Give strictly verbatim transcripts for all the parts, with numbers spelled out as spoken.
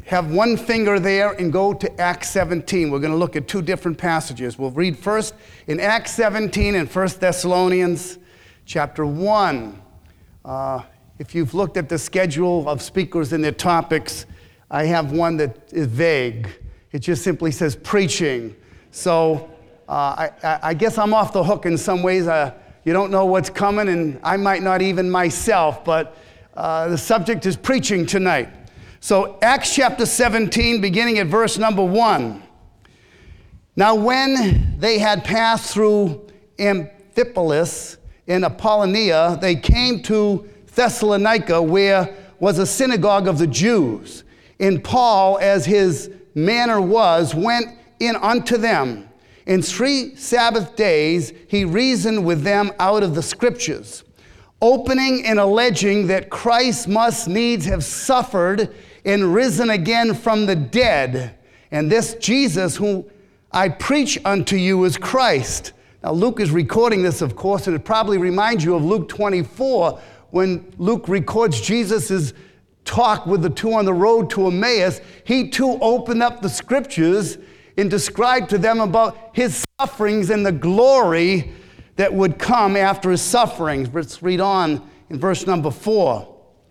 have one finger there and go to Acts seventeen. We're going to look at two different passages. We'll read first in Acts seventeen and First Thessalonians chapter one. Uh, if you've looked at the schedule of speakers and their topics, I have one that is vague. It just simply says preaching. So uh, I, I guess I'm off the hook in some ways. Uh, you don't know what's coming, and I might not even myself, but uh, the subject is preaching tonight. So Acts chapter seventeen, beginning at verse number one. Now when they had passed through Amphipolis in Apollonia, they came to Thessalonica, where was a synagogue of the Jews. And Paul, as his manner was, went in unto them. In three Sabbath days he reasoned with them out of the Scriptures, opening and alleging that Christ must needs have suffered and risen again from the dead. And this Jesus whom I preach unto you is Christ. Now Luke is recording this, of course, and it probably reminds you of Luke twenty-four, when Luke records Jesus' talk with the two on the road to Emmaus. He too opened up the Scriptures and described to them about his sufferings and the glory that would come after his sufferings. Let's read on in verse number four.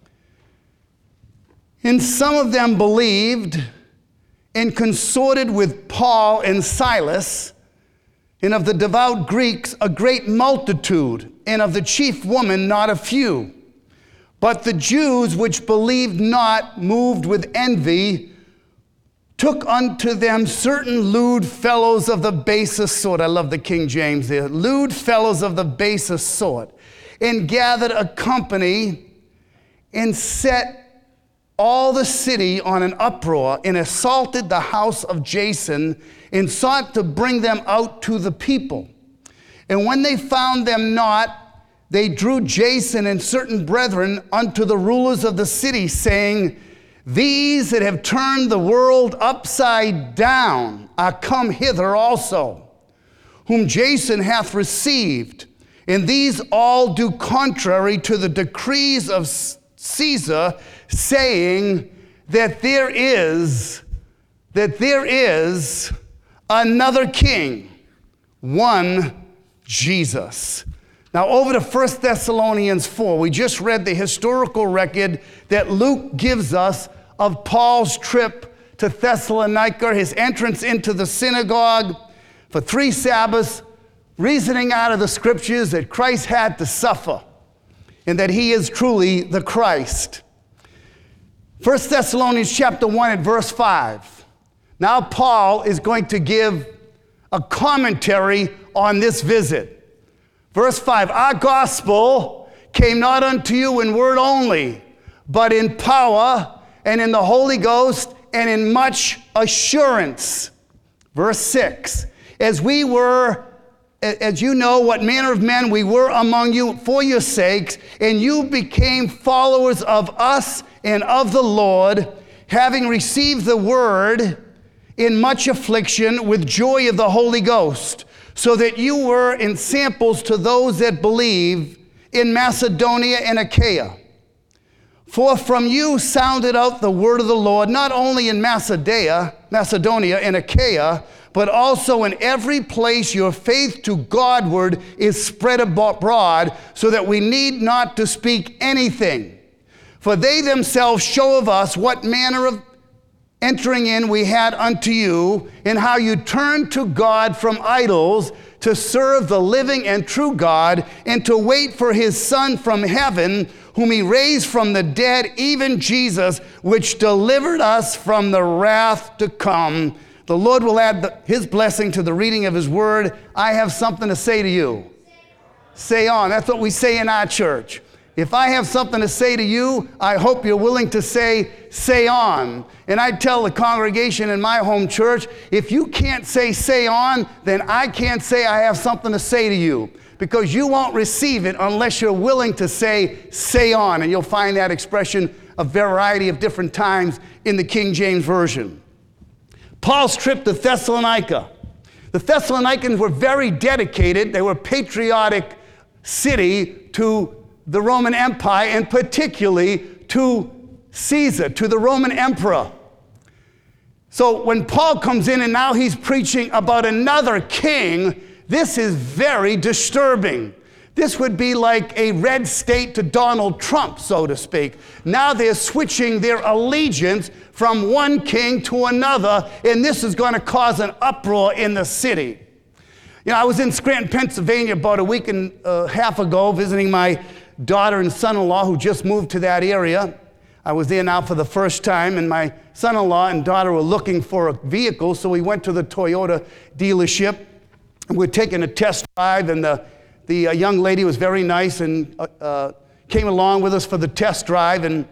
And some of them believed and consorted with Paul and Silas, and of the devout Greeks a great multitude, and of the chief woman not a few. But the Jews which believed not, moved with envy, took unto them certain lewd fellows of the basest sort. I love the King James there. Lewd fellows of the basest sort. And gathered a company and set all the city on an uproar, and assaulted the house of Jason, and sought to bring them out to the people. And when they found them not, they drew Jason and certain brethren unto the rulers of the city, saying, These that have turned the world upside down are come hither also, whom Jason hath received. And these all do contrary to the decrees of Caesar, saying that there is, that there is another king, one Jesus. Now over to First Thessalonians four, we just read the historical record that Luke gives us of Paul's trip to Thessalonica, his entrance into the synagogue for three Sabbaths, reasoning out of the Scriptures that Christ had to suffer and that he is truly the Christ. First Thessalonians chapter one and verse five. Now Paul is going to give a commentary on this visit. Verse five, Our gospel came not unto you in word only, but in power and in the Holy Ghost and in much assurance. Verse six, As we were, as you know what manner of men we were among you for your sakes, and you became followers of us and of the Lord, having received the word in much affliction with joy of the Holy Ghost, so that you were in samples to those that believe in Macedonia and Achaia. For from you sounded out the word of the Lord, not only in Macedonia, Macedonia and Achaia, but also in every place your faith to Godward is spread abroad, so that we need not to speak anything. For they themselves show of us what manner of entering in we had unto you, and how you turned to God from idols to serve the living and true God, and to wait for his Son from heaven, whom he raised from the dead, even Jesus, which delivered us from the wrath to come. The Lord will add the, his blessing to the reading of his word. I have something to say to you. Say on. That's what we say in our church. If I have something to say to you, I hope you're willing to say, say on. And I tell the congregation in my home church, if you can't say, say on, then I can't say I have something to say to you, because you won't receive it unless you're willing to say, say on. And you'll find that expression a variety of different times in the King James Version. Paul's trip to Thessalonica. The Thessalonians were very dedicated. They were a patriotic city to the Roman Empire, and particularly to Caesar, to the Roman emperor. So when Paul comes in and now he's preaching about another king, this is very disturbing. This would be like a red state to Donald Trump, so to speak. Now they're switching their allegiance from one king to another, and this is going to cause an uproar in the city. You know, I was in Scranton, Pennsylvania about a week and a half ago visiting my daughter and son-in-law who just moved to that area. I was there now for the first time, and my son-in-law and daughter were looking for a vehicle, so we went to the Toyota dealership, and we're taking a test drive, and the The uh, young lady was very nice and uh, uh, came along with us for the test drive. And,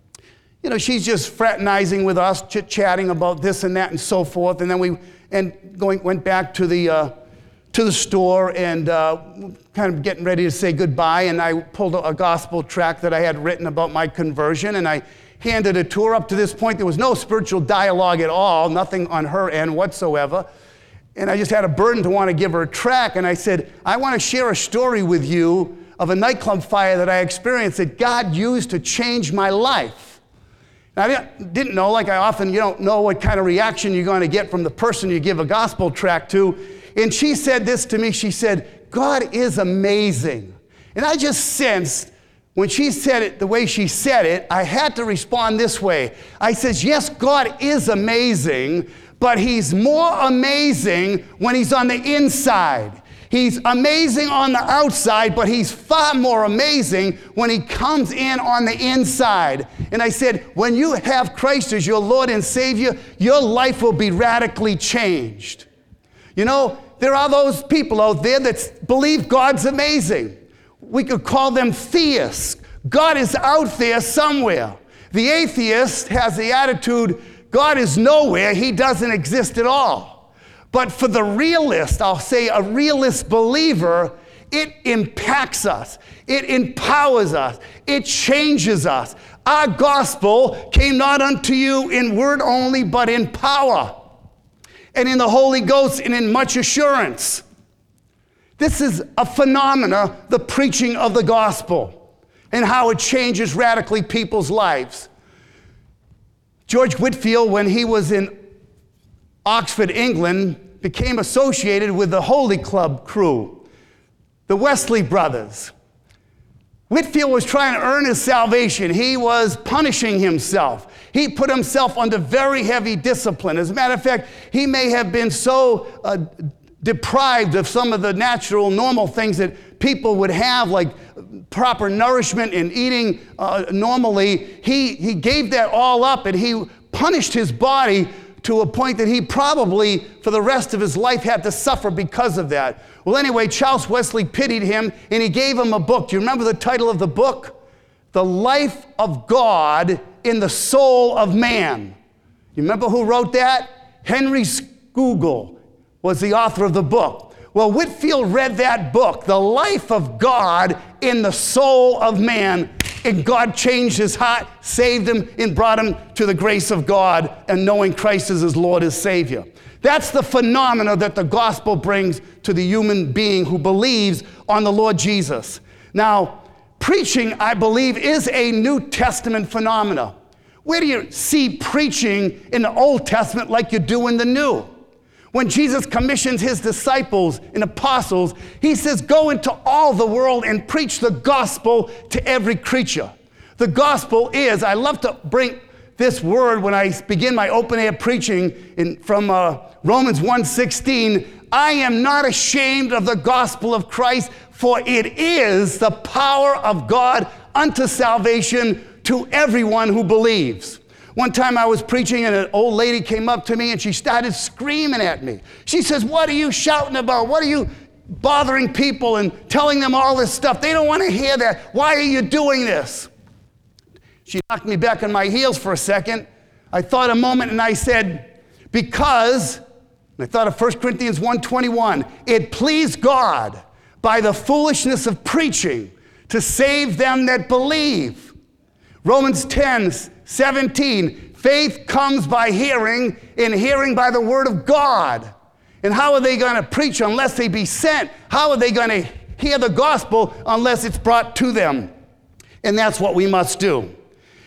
you know, she's just fraternizing with us, chit-chatting about this and that and so forth. And then we and going went back to the, uh, to the store and uh, kind of getting ready to say goodbye. And I pulled a, a gospel tract that I had written about my conversion. And I handed it to her. Up to this point, there was no spiritual dialogue at all, nothing on her end whatsoever. And I just had a burden to want to give her a track. And I said, I want to share a story with you of a nightclub fire that I experienced that God used to change my life. And I didn't know, like I often, you don't know what kind of reaction you're going to get from the person you give a gospel tract to. And she said this to me. She said, God is amazing. And I just sensed when she said it the way she said it, I had to respond this way. I said, yes, God is amazing, but he's more amazing when he's on the inside. He's amazing on the outside, but he's far more amazing when he comes in on the inside. And I said, when you have Christ as your Lord and Savior, your life will be radically changed. You know, there are those people out there that believe God's amazing. We could call them theists. God is out there somewhere. The atheist has the attitude, God is nowhere, he doesn't exist at all. But for the realist, I'll say a realist believer, it impacts us, it empowers us, it changes us. Our gospel came not unto you in word only, but in power, and in the Holy Ghost, and in much assurance. This is a phenomena, the preaching of the gospel, and how it changes radically people's lives. George Whitefield, when he was in Oxford, England, became associated with the Holy Club crew, the Wesley brothers. Whitefield was trying to earn his salvation. He was punishing himself. He put himself under very heavy discipline. As a matter of fact, he may have been so uh, deprived of some of the natural, normal things that people would have, like proper nourishment and eating uh, normally. He, he gave that all up, and he punished his body to a point that he probably, for the rest of his life, had to suffer because of that. Well, anyway, Charles Wesley pitied him, and he gave him a book. Do you remember the title of the book? The Life of God in the Soul of Man. You remember who wrote that? Henry Scougal was the author of the book. Well, Whitefield read that book, The Life of God in the Soul of Man, and God changed his heart, saved him, and brought him to the grace of God and knowing Christ as his Lord, his Savior. That's the phenomena that the gospel brings to the human being who believes on the Lord Jesus. Now, preaching, I believe, is a New Testament phenomena. Where do you see preaching in the Old Testament like you do in the New? When Jesus commissions his disciples and apostles, he says, go into all the world and preach the gospel to every creature. The gospel is, I love to bring this word when I begin my open-air preaching in, from uh, Romans one sixteen, I am not ashamed of the gospel of Christ, for it is the power of God unto salvation to everyone who believes. One time I was preaching and an old lady came up to me and she started screaming at me. She says, what are you shouting about? What are you bothering people and telling them all this stuff? They don't want to hear that. Why are you doing this? She knocked me back on my heels for a second. I thought a moment and I said, because, and I thought of First Corinthians one twenty-one, it pleased God by the foolishness of preaching to save them that believe. Romans ten seventeen, faith comes by hearing, and hearing by the word of God. And how are they going to preach unless they be sent? How are they going to hear the gospel unless it's brought to them? And that's what we must do.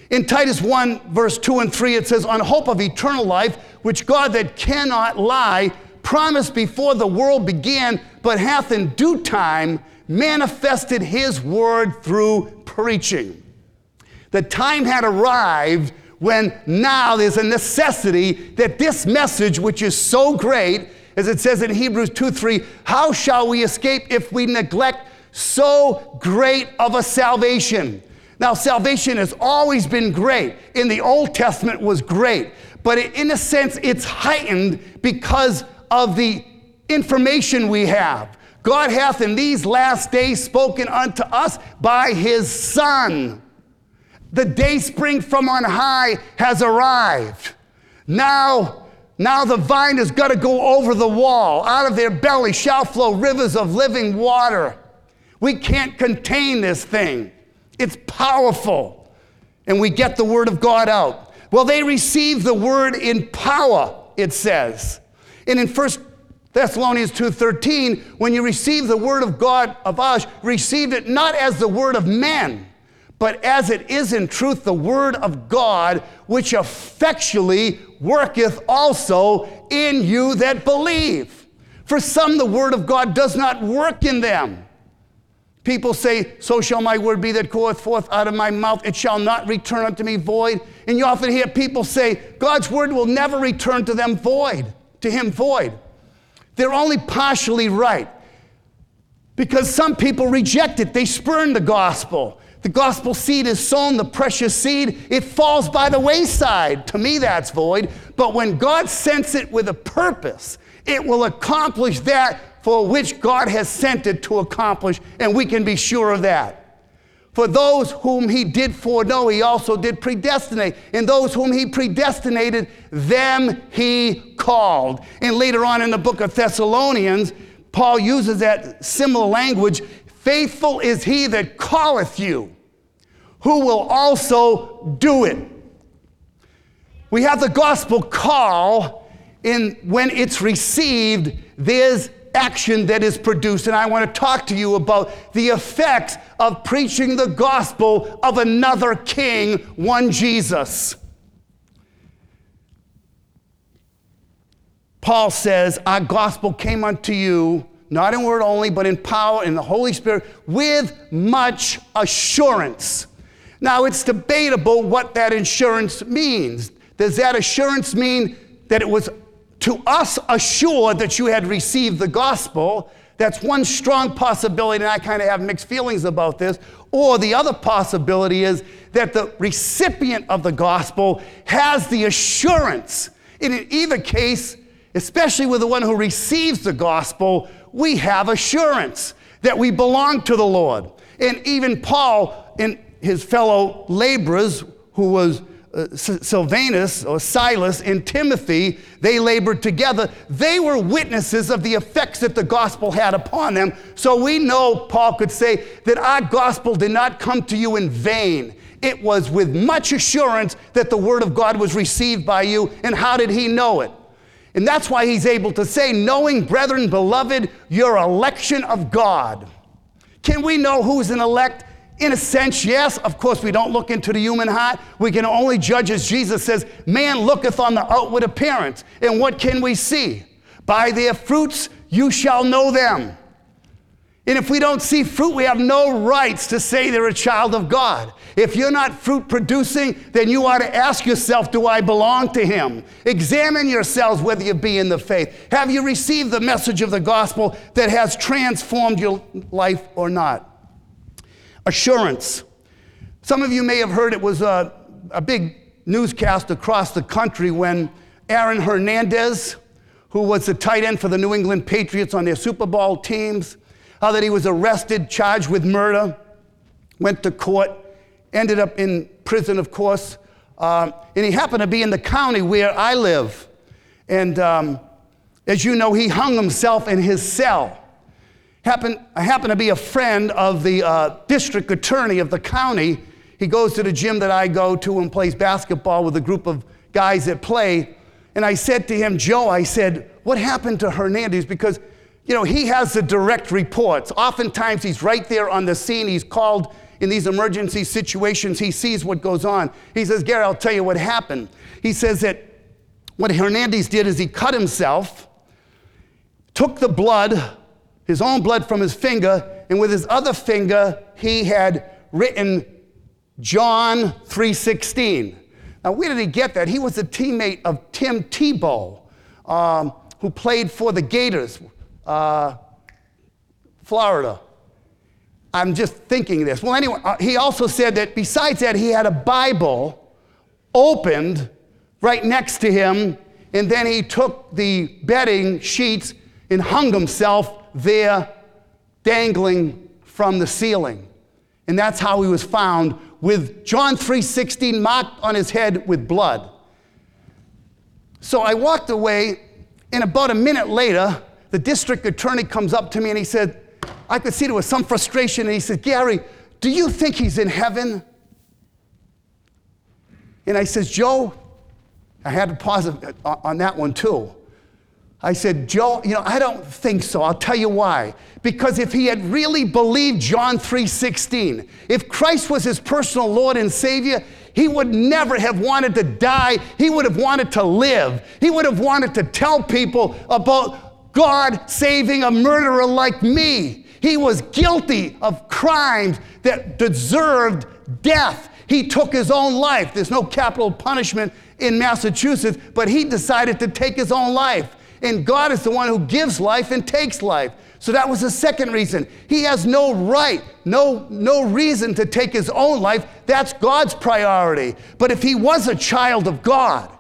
In Titus one, verse two and three, it says, on hope of eternal life, which God that cannot lie promised before the world began, but hath in due time manifested his word through preaching. The time had arrived when now there's a necessity that this message, which is so great, as it says in Hebrews two three, how shall we escape if we neglect so great of a salvation? Now, salvation has always been great. In the Old Testament was great. But in a sense, it's heightened because of the information we have. God hath in these last days spoken unto us by his Son. The day spring from on high has arrived. Now, now the vine has got to go over the wall. Out of their belly shall flow rivers of living water. We can't contain this thing. It's powerful. And we get the word of God out. Well, they received the word in power, it says. And in First Thessalonians two thirteen, when you receive the word of God of us, received it not as the word of men, but as it is in truth the word of God, which effectually worketh also in you that believe. For some, the word of God does not work in them. People say, so shall my word be that goeth forth out of my mouth. It shall not return unto me void. And you often hear people say, God's word will never return to them void, to him void. They're only partially right. Because some people reject it. They spurn the gospel. The gospel seed is sown, the precious seed. It falls by the wayside. To me, that's void. But when God sends it with a purpose, it will accomplish that for which God has sent it to accomplish, and we can be sure of that. For those whom he did foreknow, he also did predestinate. And those whom he predestinated, them he called. And later on in the book of Thessalonians, Paul uses that similar language. Faithful is he that calleth you, who will also do it. We have the gospel call, and when it's received, there's action that is produced. And I want to talk to you about the effects of preaching the gospel of another king, one Jesus. Paul says, our gospel came unto you, not in word only, but in power, in the Holy Spirit, with much assurance. Now, it's debatable what that assurance means. Does that assurance mean that it was to us assured that you had received the gospel? That's one strong possibility, and I kind of have mixed feelings about this. Or the other possibility is that the recipient of the gospel has the assurance. And in either case, especially with the one who receives the gospel, we have assurance that we belong to the Lord. And even Paul and his fellow laborers, who was Uh, Silvanus or Silas and Timothy, they labored together. They were witnesses of the effects that the gospel had upon them. So we know, Paul could say, that our gospel did not come to you in vain. It was with much assurance that the word of God was received by you. And how did he know it? And that's why he's able to say, knowing, brethren, beloved, your election of God. Can we know who's an elect? In a sense, yes. Of course, we don't look into the human heart. We can only judge, as Jesus says, man looketh on the outward appearance. And what can we see? By their fruits you shall know them. And if we don't see fruit, we have no rights to say they're a child of God. If you're not fruit producing, then you ought to ask yourself, do I belong to him? Examine yourselves whether you be in the faith. Have you received the message of the gospel that has transformed your life or not? Assurance. Some of you may have heard it was a, a big newscast across the country when Aaron Hernandez, who was the tight end for the New England Patriots on their Super Bowl teams, how that he was arrested, charged with murder, went to court, ended up in prison, of course, um, and he happened to be in the county where I live. And um, as you know, he hung himself in his cell. Happen, I happen to be a friend of the uh, district attorney of the county. He goes to the gym that I go to and plays basketball with a group of guys that play. And I said to him, Joe, I said, what happened to Hernandez? Because, you know, he has the direct reports. Oftentimes he's right there on the scene. He's called in these emergency situations, he sees what goes on. He says, Gary, I'll tell you what happened. He says that what Hernandez did is he cut himself, took the blood, his own blood from his finger, and with his other finger, he had written John three sixteen. Now, where did he get that? He was a teammate of Tim Tebow, um, who played for the Gators, uh, Florida. I'm just thinking this. Well, anyway, uh, he also said that besides that, he had a Bible opened right next to him, and then he took the bedding sheets and hung himself there, dangling from the ceiling. And that's how he was found, with John three sixteen marked on his head with blood. So I walked away, and about a minute later, the district attorney comes up to me and he said, I could see there was some frustration, and he said, Gary, do you think he's in heaven? And I said, Joe, I had to pause on that one too. I said, Joe, you know, I don't think so. I'll tell you why. Because if he had really believed John three sixteen, if Christ was his personal Lord and Savior, he would never have wanted to die. He would have wanted to live. He would have wanted to tell people about God saving a murderer like me. He was guilty of crimes that deserved death. He took his own life. There's no capital punishment in Massachusetts, but he decided to take his own life. And God is the one who gives life and takes life. So that was the second reason. He has no right, no, no reason to take his own life. That's God's priority. But if he was a child of God,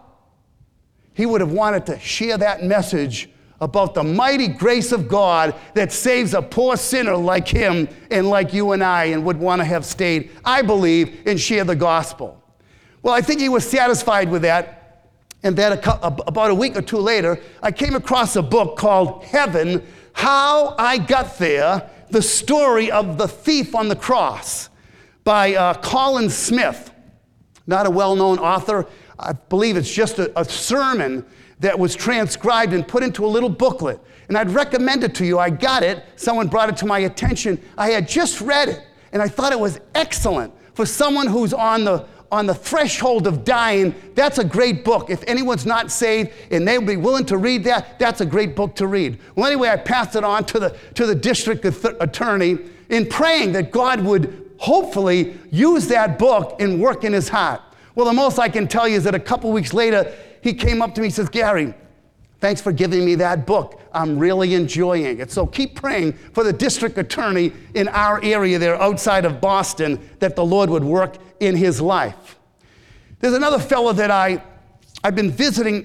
he would have wanted to share that message about the mighty grace of God that saves a poor sinner like him and like you and I, and would want to have stayed, I believe, and share the gospel. Well, I think he was satisfied with that. And then a, about a week or two later, I came across a book called Heaven, How I Got There, The Story of the Thief on the Cross, by uh, Colin Smith, not a well-known author. I believe it's just a, a sermon that was transcribed and put into a little booklet. And I'd recommend it to you. I got it. Someone brought it to my attention. I had just read it, and I thought it was excellent for someone who's on the on the threshold of dying. That's a great book. If anyone's not saved and they'll be willing to read that, that's a great book to read. Well, anyway, I passed it on to the, to the district attorney in praying that God would hopefully use that book and work in his heart. Well, the most I can tell you is that a couple weeks later, he came up to me and says, Gary, thanks for giving me that book. I'm really enjoying it. So keep praying for the district attorney in our area there outside of Boston, that the Lord would work in his life. There's another fellow that I, I've been visiting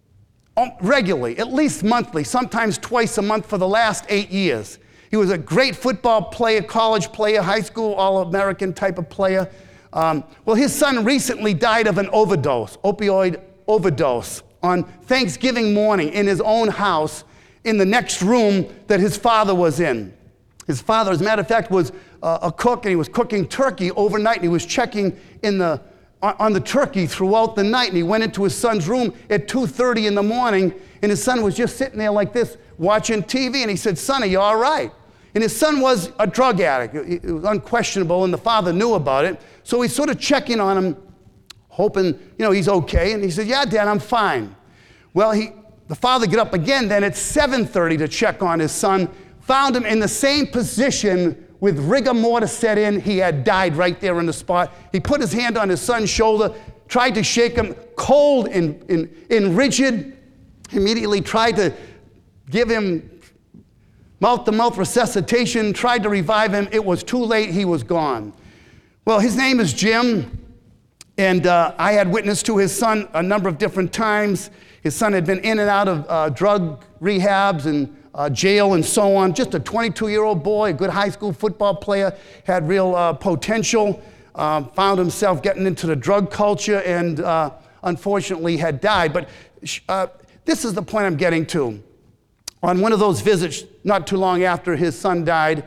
regularly, at least monthly, sometimes twice a month for the last eight years. He was a great football player, college player, high school All-American type of player. Um, well, his son recently died of an overdose, opioid overdose, on Thanksgiving morning in his own house in the next room that his father was in. His father, as a matter of fact, was uh, a cook, and he was cooking turkey overnight, and he was checking in the on, on the turkey throughout the night, and he went into his son's room at two thirty in the morning, and his son was just sitting there like this, watching T V, and he said, son, are you all right? And his son was a drug addict. It was unquestionable, and the father knew about it, so he's sort of checking on him, hoping, you know, he's okay, and he said, yeah, Dad, I'm fine. Well, he, the father got up again then at seven thirty to check on his son, found him in the same position with rigor mortis set in. He had died right there on the spot. He put his hand on his son's shoulder, tried to shake him, cold and, and, and rigid, immediately tried to give him mouth-to-mouth resuscitation, tried to revive him. It was too late. He was gone. Well, his name is Jim, and uh, I had witnessed to his son a number of different times. His son had been in and out of uh, drug rehabs and uh, jail and so on. Just a twenty-two-year-old boy, a good high school football player, had real uh, potential, uh, found himself getting into the drug culture, and uh, unfortunately had died. But uh, this is the point I'm getting to. On one of those visits, not too long after his son died,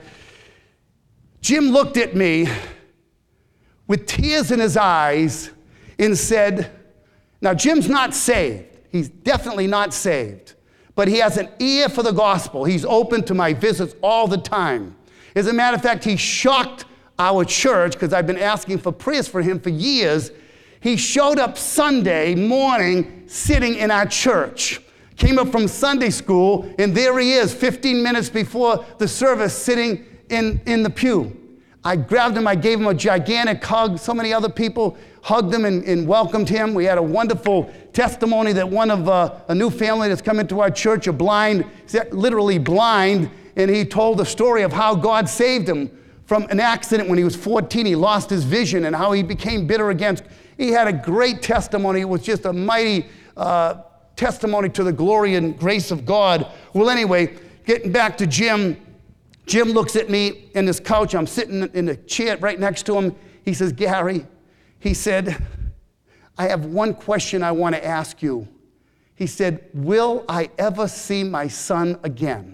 Jim looked at me with tears in his eyes and said, now Jim's not saved. He's definitely not saved. But he has an ear for the gospel. He's open to my visits all the time. As a matter of fact, he shocked our church, because I've been asking for prayers for him for years. He showed up Sunday morning sitting in our church. Came up from Sunday school, and there he is, fifteen minutes before the service, sitting in, in the pew. I grabbed him, I gave him a gigantic hug. So many other people hugged him and, and welcomed him. We had a wonderful testimony that one of uh, a new family that's come into our church, a blind, literally blind, and he told the story of how God saved him from an accident when he was fourteen. He lost his vision and how he became bitter against. He had a great testimony. It was just a mighty uh, testimony to the glory and grace of God. Well, anyway, getting back to Jim, Jim looks at me in this couch. I'm sitting in a chair right next to him. He says, Gary, he said, I have one question I want to ask you. He said, will I ever see my son again?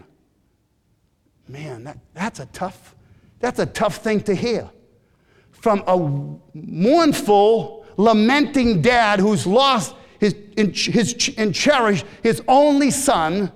Man, that, that's a tough, that's a tough thing to hear. From a mournful, lamenting dad who's lost his, his, and cherished his only son.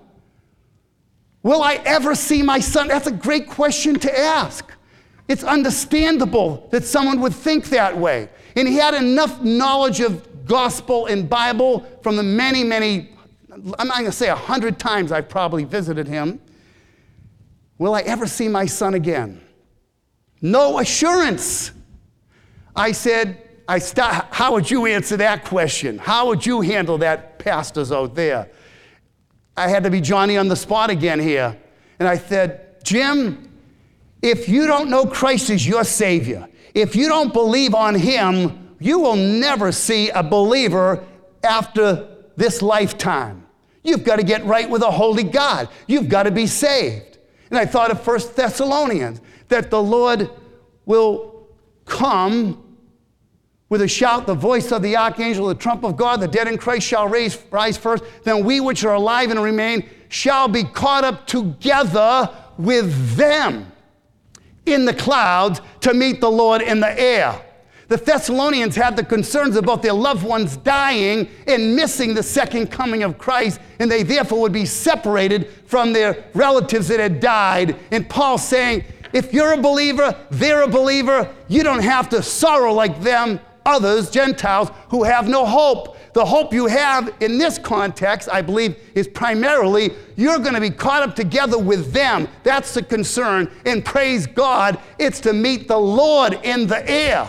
Will I ever see my son? That's a great question to ask. It's understandable that someone would think that way. And he had enough knowledge of gospel and Bible from the many, many, I'm not going to say a hundred times I've probably visited him. Will I ever see my son again? No assurance. I said, I start, how would you answer that question? How would you handle that, pastors out there? I had to be Johnny on the spot again here. And I said, Jim, if you don't know Christ as your Savior, if you don't believe on him, you will never see a believer after this lifetime. You've got to get right with a holy God. You've got to be saved. And I thought of First Thessalonians, that the Lord will come with a shout, the voice of the archangel, the trump of God, the dead in Christ shall raise, rise first. Then we which are alive and remain shall be caught up together with them in the clouds to meet the Lord in the air. The Thessalonians had the concerns about their loved ones dying and missing the second coming of Christ, and they therefore would be separated from their relatives that had died. And Paul's saying, if you're a believer, they're a believer, you don't have to sorrow like them, others, Gentiles, who have no hope. The hope you have in this context, I believe, is primarily you're going to be caught up together with them. That's the concern. And praise God, it's to meet the Lord in the air.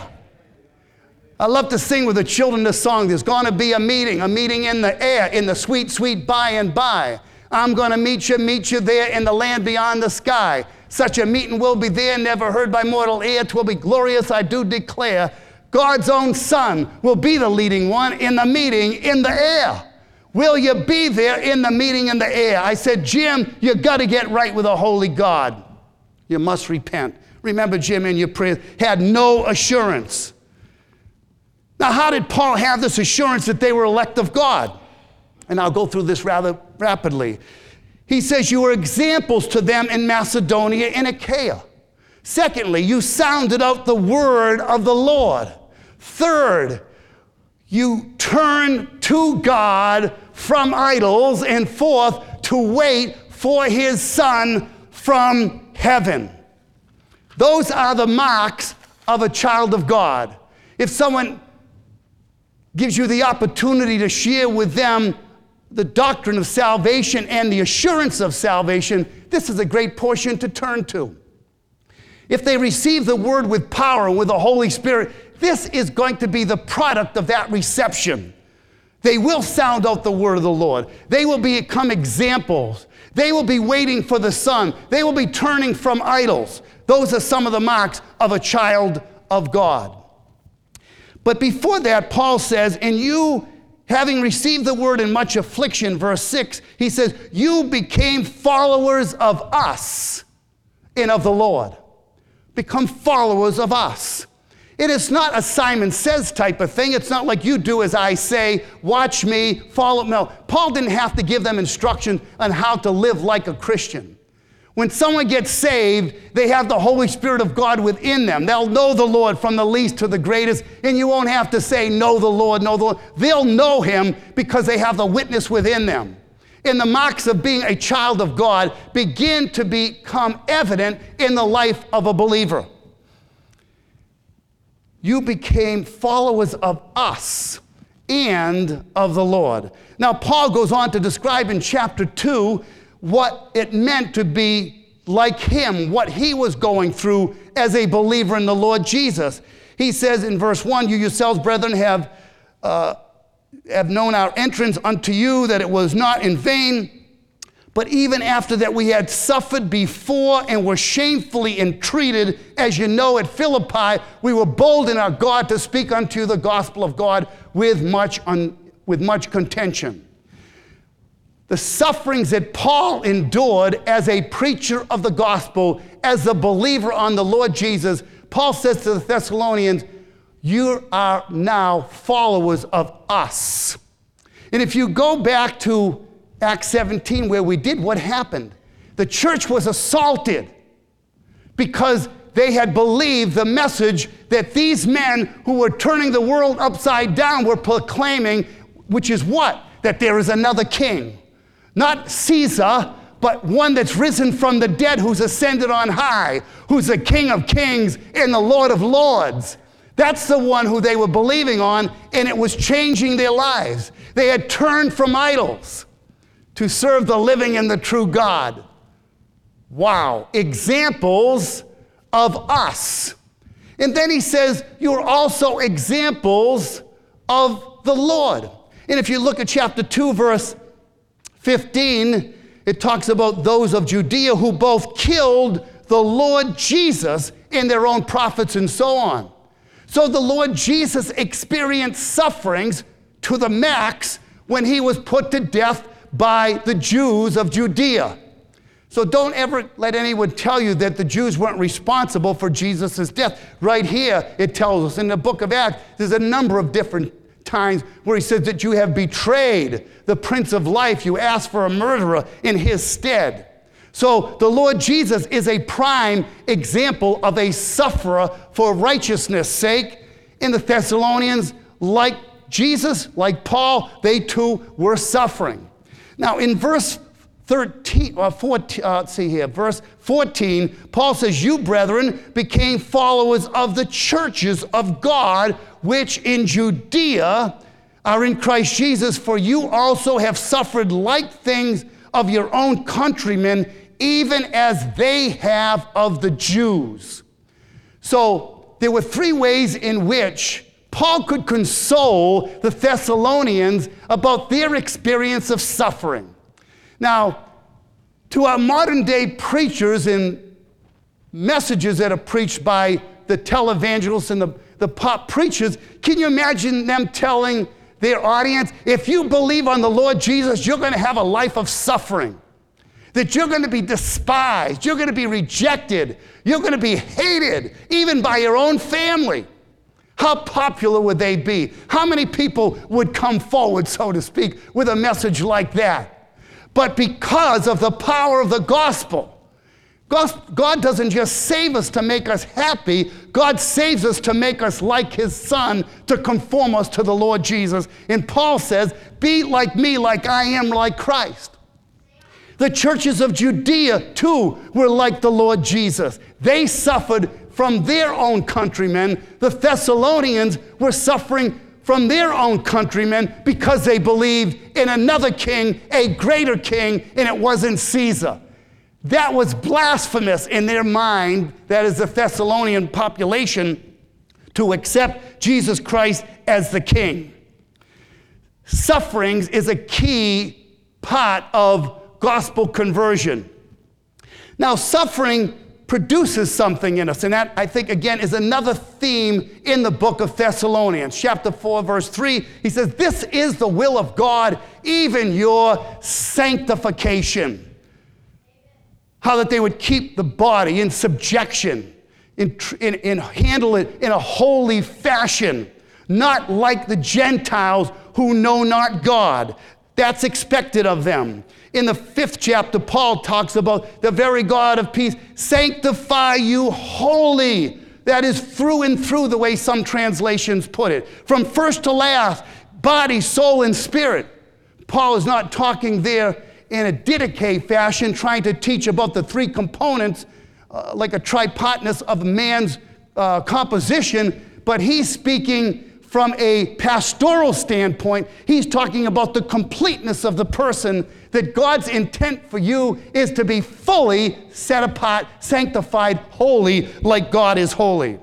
I love to sing with the children this song. There's going to be a meeting, a meeting in the air, in the sweet, sweet by and by. I'm going to meet you, meet you there in the land beyond the sky. Such a meeting will be there, never heard by mortal ear. 'Twill be glorious, I do declare. God's own Son will be the leading one in the meeting in the air. Will you be there in the meeting in the air? I said, Jim, you got to get right with a holy God. You must repent. Remember, Jim, in your prayers, had no assurance. Now, how did Paul have this assurance that they were elect of God? And I'll go through this rather rapidly. He says, you were examples to them in Macedonia and Achaia. Secondly, you sounded out the word of the Lord. Third, you turn to God from idols. And fourth, to wait for his Son from heaven. Those are the marks of a child of God. If someone gives you the opportunity to share with them the doctrine of salvation and the assurance of salvation, this is a great portion to turn to. If they receive the word with power and with the Holy Spirit, this is going to be the product of that reception. They will sound out the word of the Lord. They will become examples. They will be waiting for the Son. They will be turning from idols. Those are some of the marks of a child of God. But before that, Paul says, and you, having received the word in much affliction, verse six, he says, you became followers of us and of the Lord. Become followers of us. It is not a Simon Says type of thing. It's not like you do as I say, watch me, follow. No, Paul didn't have to give them instruction on how to live like a Christian. When someone gets saved, they have the Holy Spirit of God within them. They'll know the Lord from the least to the greatest, and you won't have to say, know the Lord, know the Lord. They'll know him because they have the witness within them. And the marks of being a child of God begin to become evident in the life of a believer. you became followers of us and of the Lord. Now, Paul goes on to describe in chapter two what it meant to be like him, what he was going through as a believer in the Lord Jesus. He says in verse one, you yourselves, brethren, have, uh, have known our entrance unto you, that it was not in vain. But even after that we had suffered before and were shamefully entreated, as you know, at Philippi, we were bold in our God to speak unto you the gospel of God with much, un, with much contention. The sufferings that Paul endured as a preacher of the gospel, as a believer on the Lord Jesus, Paul says to the Thessalonians, you are now followers of us. And if you go back to Acts seventeen, where we did, what happened? The church was assaulted because they had believed the message that these men who were turning the world upside down were proclaiming, which is what? That there is another king. Not Caesar, but one that's risen from the dead, who's ascended on high, who's the King of kings and the Lord of lords. That's the one who they were believing on, and it was changing their lives. They had turned from idols to serve the living and the true God. Wow. Examples of us. And then he says, you're also examples of the Lord. And if you look at chapter two, verse fifteen, it talks about those of Judea who both killed the Lord Jesus and their own prophets and so on. So the Lord Jesus experienced sufferings to the max when he was put to death by the Jews of Judea. So don't ever let anyone tell you that the Jews weren't responsible for Jesus' death. Right here, it tells us in the book of Acts, there's a number of different times where he says that you have betrayed the Prince of Life. You asked for a murderer in his stead. So the Lord Jesus is a prime example of a sufferer for righteousness' sake. And the Thessalonians, like Jesus, like Paul, they too were suffering. Now, in verse thirteen, or fourteen, uh, let's see here, verse fourteen, Paul says, you, brethren, became followers of the churches of God, which in Judea are in Christ Jesus, for you also have suffered like things of your own countrymen, even as they have of the Jews. So there were three ways in which Paul could console the Thessalonians about their experience of suffering. Now, to our modern day preachers and messages that are preached by the televangelists and the, the pop preachers, can you imagine them telling their audience, if you believe on the Lord Jesus, you're going to have a life of suffering, that you're going to be despised, you're going to be rejected, you're going to be hated, even by your own family? How popular would they be? How many people would come forward, so to speak, with a message like that? But because of the power of the gospel, God doesn't just save us to make us happy. God saves us to make us like his Son, to conform us to the Lord Jesus. And Paul says, be like me, like I am like Christ. The churches of Judea, too, were like the Lord Jesus. They suffered from their own countrymen. The Thessalonians were suffering from their own countrymen because they believed in another king, a greater king, and it wasn't Caesar. That was blasphemous in their mind, that is the Thessalonian population, to accept Jesus Christ as the king. Sufferings is a key part of gospel conversion. Now, suffering produces something in us, and that, I think, again, is another theme in the book of Thessalonians. Chapter four, verse three, he says, this is the will of God, even your sanctification. How that they would keep the body in subjection, and, and, and handle it in a holy fashion, not like the Gentiles who know not God. That's expected of them. In the fifth chapter, Paul talks about the very God of peace sanctify you wholly. That is through and through, the way some translations put it. From first to last, body, soul, and spirit. Paul is not talking there in a Didache fashion, trying to teach about the three components, uh, like a tripartiteness of man's uh, composition, but he's speaking from a pastoral standpoint. He's talking about the completeness of the person, that God's intent for you is to be fully set apart, sanctified, holy, like God is holy.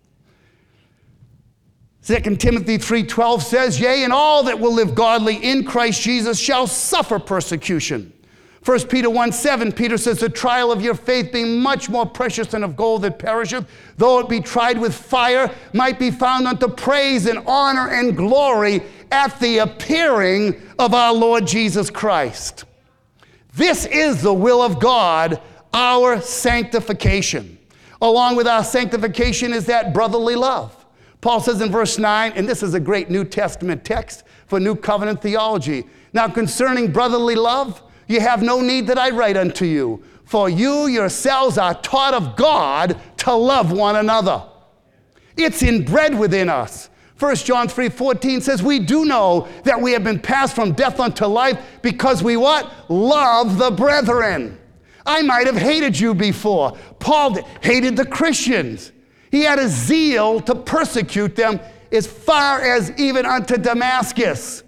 Second Timothy three twelve says, yea, and all that will live godly in Christ Jesus shall suffer persecution. First Peter one seven, Peter says, the trial of your faith being much more precious than of gold that perisheth, though it be tried with fire, might be found unto praise and honor and glory at the appearing of our Lord Jesus Christ. This is the will of God, our sanctification. Along with our sanctification is that brotherly love. Paul says in verse nine, and this is a great New Testament text for New Covenant theology. Now concerning brotherly love, you have no need that I write unto you, for you yourselves are taught of God to love one another. It's inbred within us. First John three fourteen says, we do know that we have been passed from death unto life because we what? Love the brethren. I might have hated you before. Paul hated the Christians. He had a zeal to persecute them as far as even unto Damascus.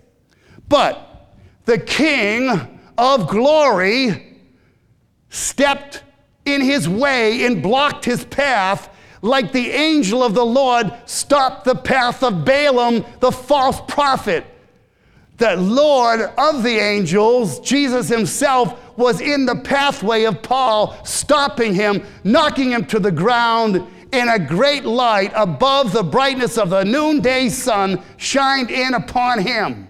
But the King of glory stepped in his way and blocked his path, like the angel of the Lord stopped the path of Balaam, the false prophet. The Lord of the angels, Jesus himself, was in the pathway of Paul, stopping him, knocking him to the ground, and a great light above the brightness of the noonday sun shined in upon him.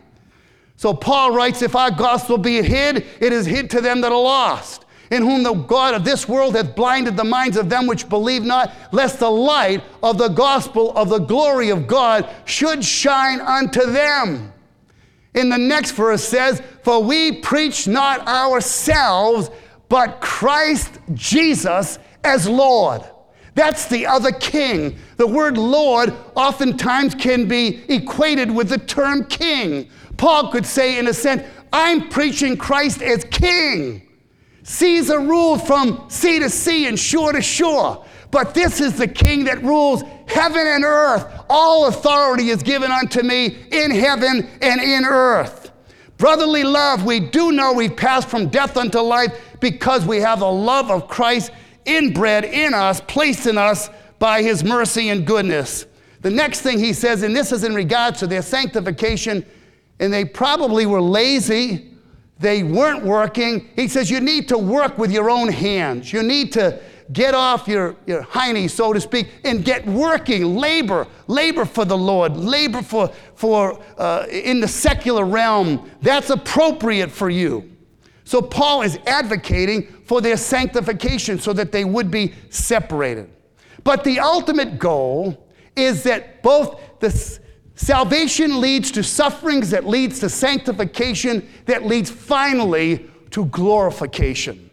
So Paul writes, if our gospel be hid, it is hid to them that are lost, in whom the God of this world hath blinded the minds of them which believe not, lest the light of the gospel of the glory of God should shine unto them. In the next verse says, for we preach not ourselves, but Christ Jesus as Lord. That's the other king. The word Lord oftentimes can be equated with the term king. Paul could say, in a sense, I'm preaching Christ as king. Caesar ruled from sea to sea and shore to shore. But this is the king that rules heaven and earth. All authority is given unto me in heaven and in earth. Brotherly love, we do know we've passed from death unto life because we have the love of Christ inbred in us, placed in us by his mercy and goodness. The next thing he says, and this is in regards to their sanctification, and they probably were lazy, they weren't working. He says you need to work with your own hands. You need to get off your, your hiney, so to speak, and get working, labor, labor for the Lord, labor for, for uh, in the secular realm. That's appropriate for you. So Paul is advocating for their sanctification so that they would be separated. But the ultimate goal is that both the salvation leads to sufferings, that leads to sanctification, that leads finally to glorification.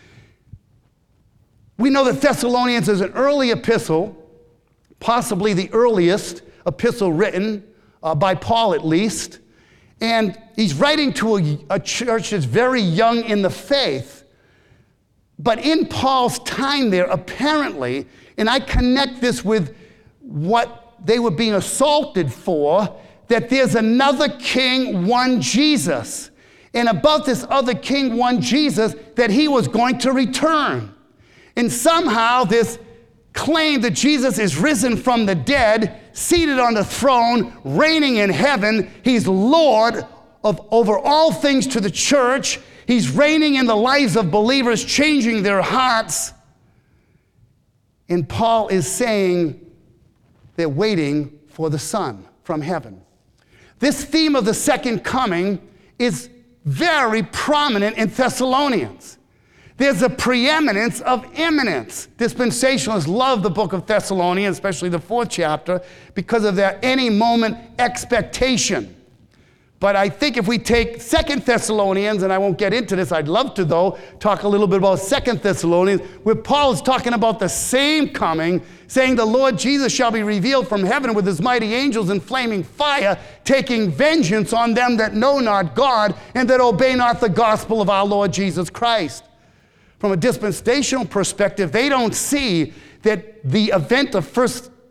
We know that Thessalonians is an early epistle, possibly the earliest epistle written uh, by Paul at least. And he's writing to a, a church that's very young in the faith. But in Paul's time there, apparently, and I connect this with what they were being assaulted for, that there's another king, one Jesus. And about this other king, one Jesus, that he was going to return. And somehow this claim that Jesus is risen from the dead, seated on the throne, reigning in heaven. He's Lord of over all things to the church. He's reigning in the lives of believers, changing their hearts. And Paul is saying they're waiting for the Son from heaven. This theme of the second coming is very prominent in Thessalonians. There's a preeminence of imminence. Dispensationalists love the book of Thessalonians, especially the fourth chapter, because of their any moment expectation. But I think if we take Second Thessalonians, and I won't get into this, I'd love to though, talk a little bit about Second Thessalonians, where Paul is talking about the same coming, saying the Lord Jesus shall be revealed from heaven with his mighty angels in flaming fire, taking vengeance on them that know not God and that obey not the gospel of our Lord Jesus Christ. From a dispensational perspective, they don't see that the event of First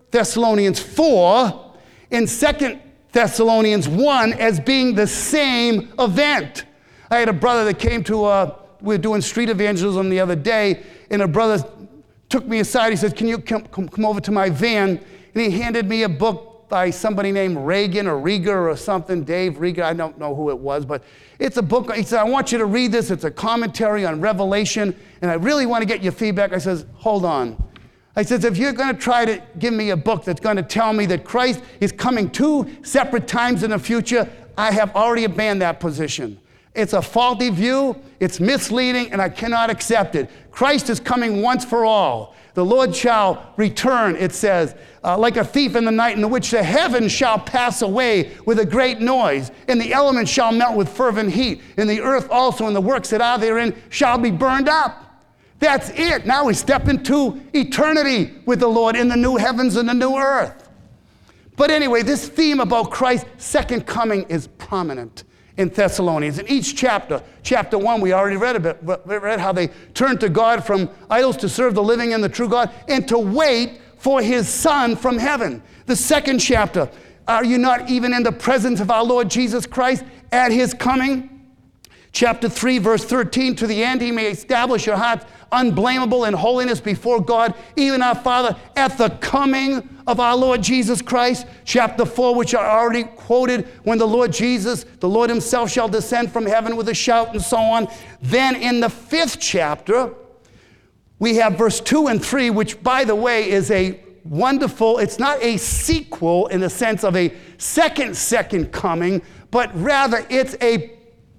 Thessalonians four and Second Thessalonians one as being the same event. I had a brother that came to, uh, we were doing street evangelism the other day, and a brother took me aside. He said, can you come, come, come over to my van? And he handed me a book by somebody named Reagan or Rieger or something, Dave Rieger, I don't know who it was, but it's a book. He said, I want you to read this. It's a commentary on Revelation, and I really want to get your feedback. I says, hold on. I says, if you're going to try to give me a book that's going to tell me that Christ is coming two separate times in the future, I have already abandoned that position. It's a faulty view, it's misleading, and I cannot accept it. Christ is coming once for all. The Lord shall return, it says, uh, like a thief in the night, in which the heavens shall pass away with a great noise, and the elements shall melt with fervent heat, and the earth also and the works that are therein shall be burned up. That's it. Now we step into eternity with the Lord in the new heavens and the new earth. But anyway, this theme about Christ's second coming is prominent in Thessalonians. In each chapter, chapter one, we already read a bit, read how they turned to God from idols to serve the living and the true God and to wait for his Son from heaven. The second chapter, are you not even in the presence of our Lord Jesus Christ at his coming? Chapter three, verse thirteen, to the end he may establish your hearts unblameable in holiness before God, even our Father, at the coming of our Lord Jesus Christ. Chapter four, which I already quoted, when the Lord Jesus, the Lord himself shall descend from heaven with a shout and so on. Then in the fifth chapter, we have verse two and three, which by the way is a wonderful, it's not a sequel in the sense of a second second coming, but rather it's a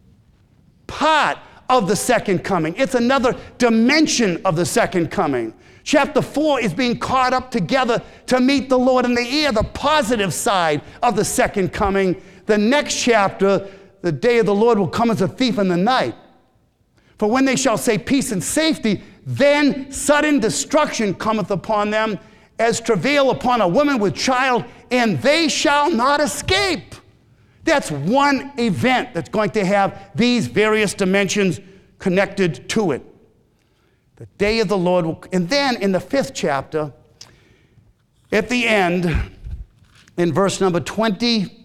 part of the second coming. It's another dimension of the second coming. Chapter four is being caught up together to meet the Lord in the air, the positive side of the second coming. The next chapter, the day of the Lord will come as a thief in the night. For when they shall say peace and safety, then sudden destruction cometh upon them as travail upon a woman with child, and they shall not escape. That's one event that's going to have these various dimensions connected to it. The day of the Lord will, and then in the fifth chapter, at the end, in verse number twenty-three,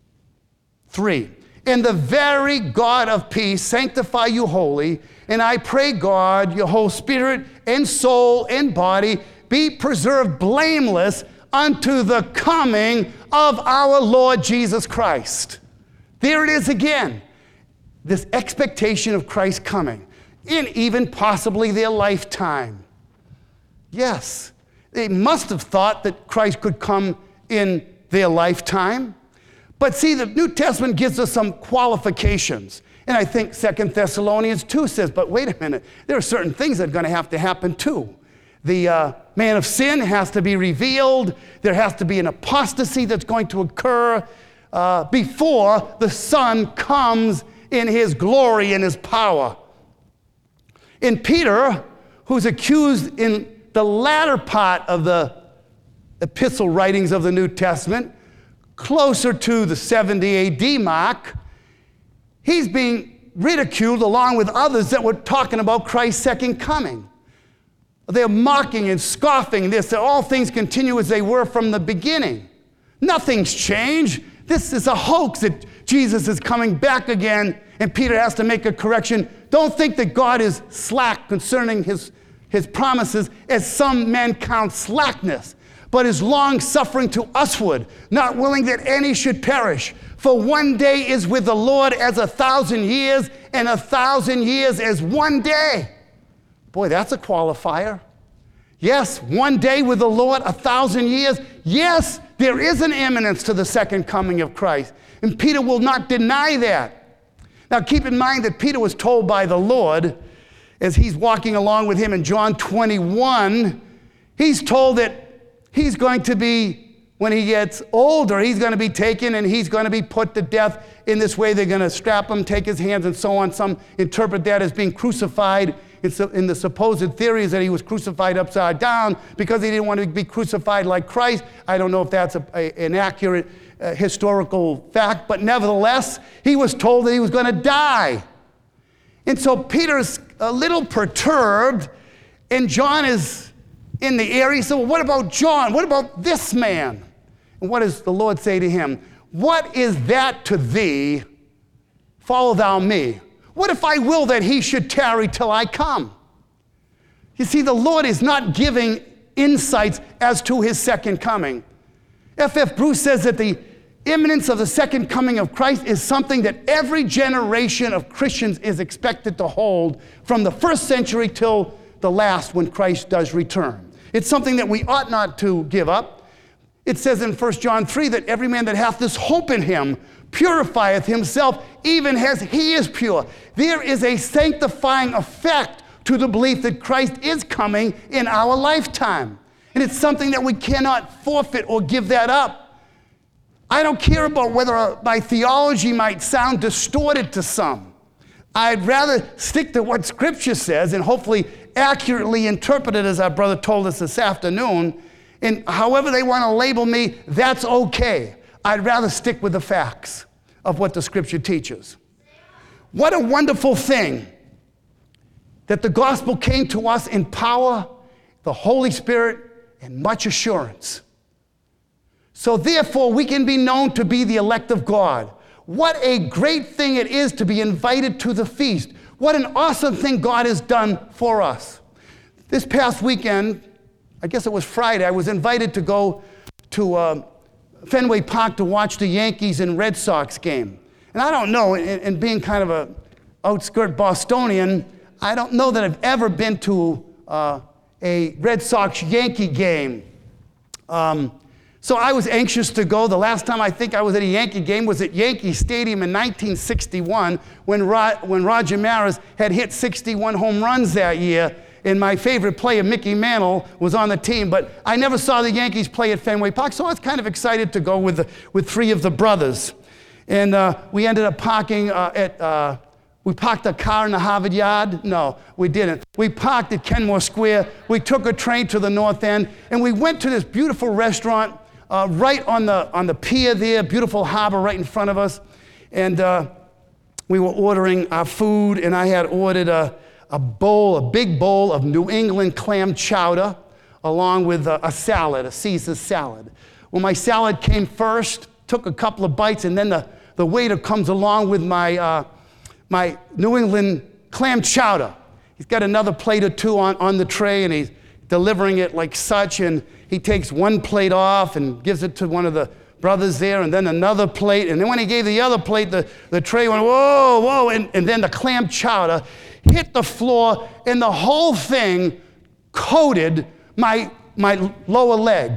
and the very God of peace sanctify you wholly, and I pray God, your whole spirit and soul and body be preserved blameless unto the coming of our Lord Jesus Christ. There it is again. This expectation of Christ coming in even possibly their lifetime. Yes, they must have thought that Christ could come in their lifetime. But see, the New Testament gives us some qualifications. And I think Second Thessalonians two says, but wait a minute, there are certain things that are going to have to happen too. The uh, man of sin has to be revealed. There has to be an apostasy that's going to occur uh, before the Son comes in his glory and his power. And Peter, who's accused in the latter part of the epistle writings of the New Testament, closer to the seventy A D mark, he's being ridiculed along with others that were talking about Christ's second coming. They're mocking and scoffing this, that all things continue as they were from the beginning. Nothing's changed. This is a hoax that Jesus is coming back again, and Peter has to make a correction. Don't think that God is slack concerning his, his promises, as some men count slackness, but is long-suffering to usward, not willing that any should perish. For one day is with the Lord as a thousand years, and a thousand years as one day. Boy, that's a qualifier. Yes, one day with the Lord, a thousand years. Yes, there is an imminence to the second coming of Christ. And Peter will not deny that. Now keep in mind that Peter was told by the Lord, as he's walking along with him in John twenty-one, he's told that he's going to be, when he gets older, he's going to be taken and he's going to be put to death in this way. They're going to strap him, take his hands, and so on. Some interpret that as being crucified. It's in the supposed theory is that he was crucified upside down because he didn't want to be crucified like Christ. I don't know if that's a, a, an accurate uh, historical fact, but nevertheless, he was told that he was going to die. And so Peter's a little perturbed, and John is in the area. He said, well, what about John? What about this man? And what does the Lord say to him? What is that to thee? Follow thou me. What if I will that he should tarry till I come? You see, the Lord is not giving insights as to his second coming. F F Bruce says that the imminence of the second coming of Christ is something that every generation of Christians is expected to hold from the first century till the last when Christ does return. It's something that we ought not to give up. It says in First John three that every man that hath this hope in him purifieth himself even as he is pure. There is a sanctifying effect to the belief that Christ is coming in our lifetime. And it's something that we cannot forfeit or give that up. I don't care about whether my theology might sound distorted to some. I'd rather stick to what Scripture says and hopefully accurately interpret it, as our brother told us this afternoon. And however they want to label me, that's okay. I'd rather stick with the facts of what the Scripture teaches. What a wonderful thing that the gospel came to us in power, the Holy Spirit, and much assurance. So therefore, we can be known to be the elect of God. What a great thing it is to be invited to the feast. What an awesome thing God has done for us. This past weekend, I guess it was Friday, I was invited to go to uh, Fenway Park to watch the Yankees and Red Sox game. And I don't know, and, and being kind of a outskirt Bostonian, I don't know that I've ever been to uh, a Red Sox-Yankee game. Um, so I was anxious to go. The last time I think I was at a Yankee game was at Yankee Stadium in nineteen sixty-one when, Ro- when Roger Maris had hit sixty-one home runs that year, and my favorite player, Mickey Mantle, was on the team. But I never saw the Yankees play at Fenway Park, so I was kind of excited to go with, the, with three of the brothers. And uh, we ended up parking uh, at... Uh, We parked a car in the Harvard Yard? No, we didn't. We parked at Kenmore Square. We took a train to the north end, and we went to this beautiful restaurant uh, right on the, on the pier there, beautiful harbor right in front of us. And uh, we were ordering our food, and I had ordered a, a bowl, a big bowl of New England clam chowder, along with a, a salad, a Caesar salad. Well, my salad came first, took a couple of bites, and then the, the waiter comes along with my... Uh, my New England clam chowder. He's got another plate or two on, on the tray, and he's delivering it like such, and he takes one plate off and gives it to one of the brothers there, and then another plate, and then when he gave the other plate, the, the tray went, whoa, whoa, and, and then the clam chowder hit the floor, and the whole thing coated my, my lower leg.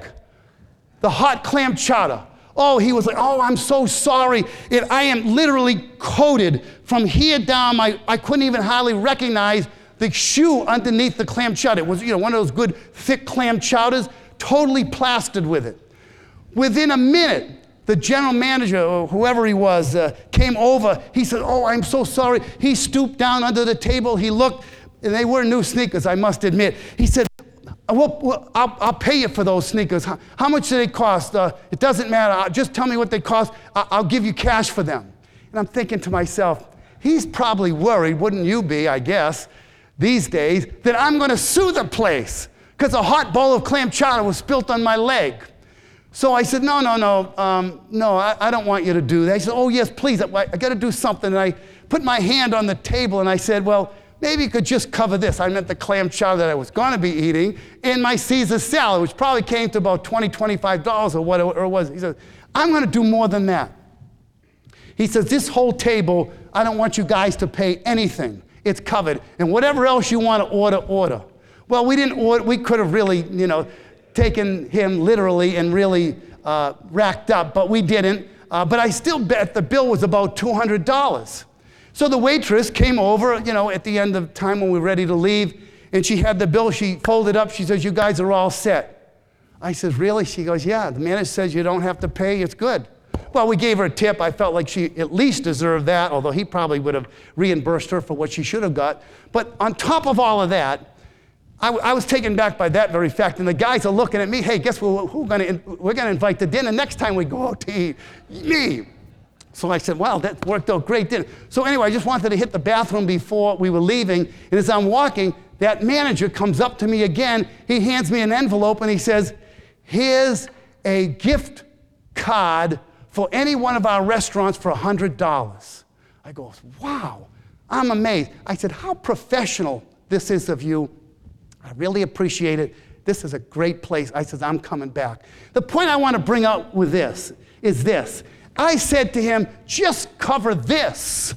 The hot clam chowder. Oh, he was like, oh, I'm so sorry. And I am literally coated from here down. My, I couldn't even hardly recognize the shoe underneath the clam chowder. It was, you know, one of those good thick clam chowders, totally plastered with it. Within a minute, the general manager, or whoever he was, uh, came over. He said, oh, I'm so sorry. He stooped down under the table. He looked, and they were new sneakers, I must admit. He said, Well, well I'll, I'll pay you for those sneakers. How, how much do they cost? Uh, it doesn't matter. Just tell me what they cost. I, I'll give you cash for them. And I'm thinking to myself, he's probably worried, wouldn't you be, I guess, these days, that I'm going to sue the place because a hot bowl of clam chowder was spilt on my leg. So I said, no, no, no, um, no, I, I don't want you to do that. He said, oh, yes, please, I, I got to do something. And I put my hand on the table and I said, well, maybe you could just cover this. I meant the clam chowder that I was going to be eating and my Caesar salad, which probably came to about twenty dollars, twenty-five dollars or whatever it was. He said, I'm going to do more than that. He says, this whole table, I don't want you guys to pay anything. It's covered. And whatever else you want to order, order. Well, we didn't order. We could have really, you know, taken him literally and really uh, racked up, but we didn't. Uh, but I still bet the bill was about two hundred dollars. So the waitress came over, you know, at the end of time when we were ready to leave, and she had the bill. She folded up. She says, you guys are all set. I says, really? She goes, yeah. The manager says you don't have to pay. It's good. Well, we gave her a tip. I felt like she at least deserved that, although he probably would have reimbursed her for what she should have got. But on top of all of that, I, I was taken back by that very fact. And the guys are looking at me, hey, guess what? Who gonna, we're going to invite to dinner next time we go out to eat? Me. So I said, wow, that worked out great dinner. So anyway, I just wanted to hit the bathroom before we were leaving. And as I'm walking, that manager comes up to me again. He hands me an envelope and he says, here's a gift card for any one of our restaurants for one hundred dollars. I go, wow, I'm amazed. I said, how professional this is of you. I really appreciate it. This is a great place. I said, I'm coming back. The point I want to bring out with this is this. I said to him, just cover this.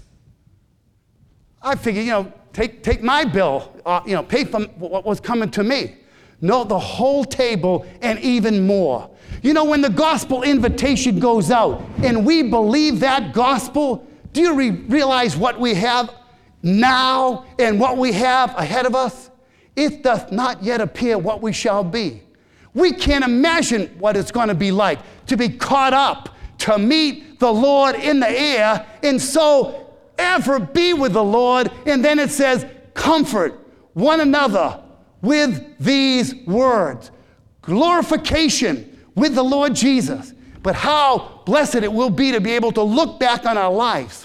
I figured, you know, take, take my bill, uh, you know, pay for what was coming to me. No, the whole table and even more. You know, when the gospel invitation goes out and we believe that gospel, do you re- realize what we have now and what we have ahead of us? It doth not yet appear what we shall be. We can't imagine what it's going to be like to be caught up, to meet the Lord in the air, and so ever be with the Lord. And then it says, comfort one another with these words. Glorification with the Lord Jesus. But how blessed it will be to be able to look back on our lives.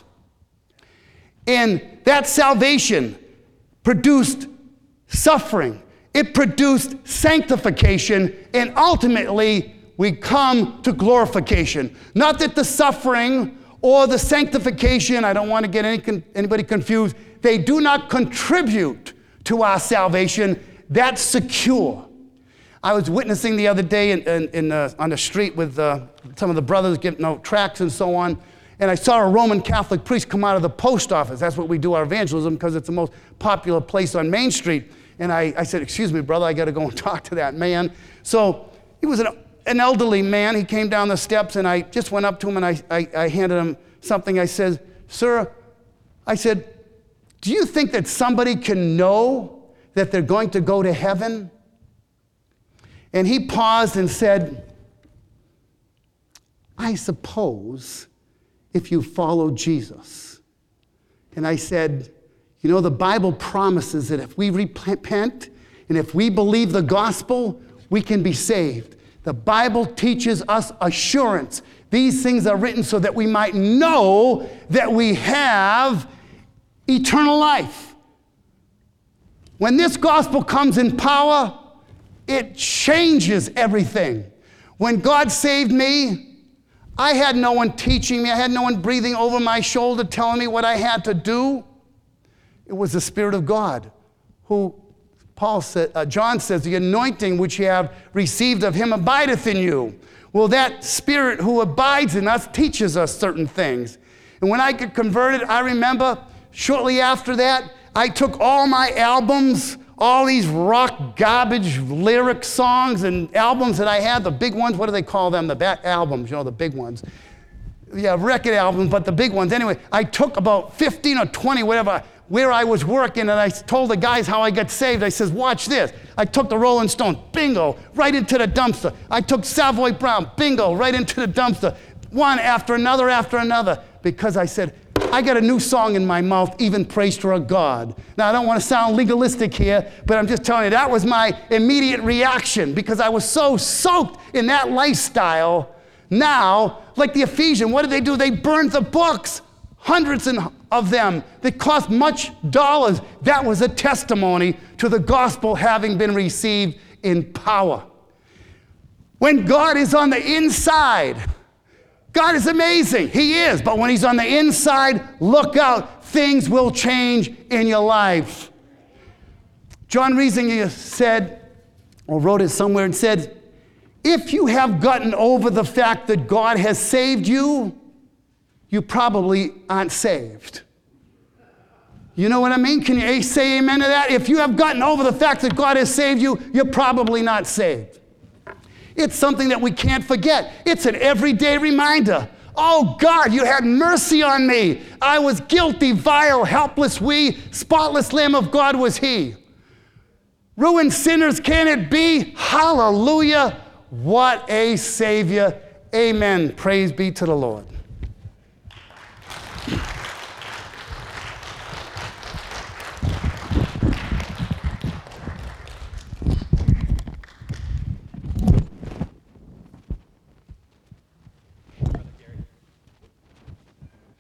And that salvation produced suffering. It produced sanctification, and ultimately we come to glorification. Not that the suffering or the sanctification, I don't want to get any, anybody confused, they do not contribute to our salvation. That's secure. I was witnessing the other day in, in, in, uh, on the street with uh, some of the brothers getting you know, tracts and so on, and I saw a Roman Catholic priest come out of the post office. That's what we do our evangelism because it's the most popular place on Main Street. And I, I said, excuse me, brother, I got to go and talk to that man. So he was an, an elderly man. He came down the steps, and I just went up to him, and I, I, I handed him something. I said, sir, I said, do you think that somebody can know that they're going to go to heaven? And he paused and said, I suppose if you follow Jesus. And I said, you know, the Bible promises that if we repent and if we believe the gospel, we can be saved. The Bible teaches us assurance. These things are written so that we might know that we have eternal life. When this gospel comes in power, it changes everything. When God saved me, I had no one teaching me. I had no one breathing over my shoulder telling me what I had to do. It was the Spirit of God who, Paul said, uh, John says, the anointing which you have received of him abideth in you. Well, that Spirit who abides in us teaches us certain things. And when I got converted, I remember shortly after that, I took all my albums, all these rock garbage lyric songs and albums that I had, the big ones, what do they call them? The back albums, you know, the big ones. Yeah, record albums, but the big ones. Anyway, I took about fifteen or twenty, whatever, where I was working, and I told the guys how I got saved. I says, watch this. I took the Rolling Stones, bingo, right into the dumpster. I took Savoy Brown, bingo, right into the dumpster. One after another after another, because I said, I got a new song in my mouth, even praise to our God. Now, I don't want to sound legalistic here, but I'm just telling you, that was my immediate reaction because I was so soaked in that lifestyle. Now, like the Ephesians, what did they do? They burned the books, hundreds of them that cost much dollars. That was a testimony to the gospel having been received in power. When God is on the inside, God is amazing. He is. But when he's on the inside, look out. Things will change in your life. John Riesinger said, or wrote it somewhere and said, if you have gotten over the fact that God has saved you, you probably aren't saved. You know what I mean? Can you say amen to that? If you have gotten over the fact that God has saved you, you're probably not saved. It's something that we can't forget. It's an everyday reminder. Oh, God, you had mercy on me. I was guilty, vile, helpless we. Spotless Lamb of God was he. Ruined sinners can it be? Hallelujah. What a Savior. Amen. Praise be to the Lord.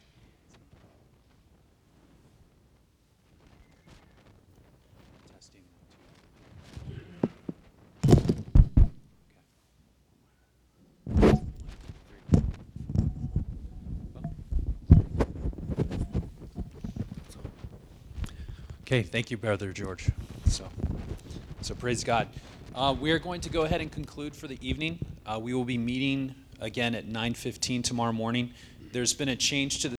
Testing Okay, thank you, Brother George. So, so praise God. Uh, we are going to go ahead and conclude for the evening. Uh, we will be meeting again at nine fifteen tomorrow morning. There's been a change to the